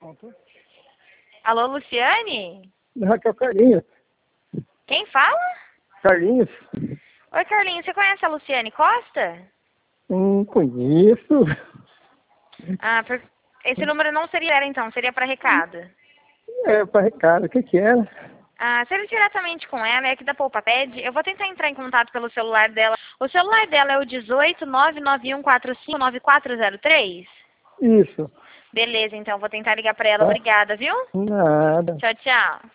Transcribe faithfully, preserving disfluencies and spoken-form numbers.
Pronto. Alô, Luciane? Aqui é o Carlinhos. Quem fala? Carlinhos? Oi, Carlinhos, você conhece a Luciane Costa? Não conheço. Ah, por... esse número não seria ela, então, seria para recado. É, para recado, o que que é? Ah, seria diretamente com ela, é aqui da PoupaPed. Eu vou tentar entrar em contato pelo celular dela. O celular dela é o dezoito, nove nove um quatro cinco, nove quatro zero três? Isso. Beleza, então, vou tentar ligar para ela. Tá? Obrigada, viu? Nada. Tchau, tchau.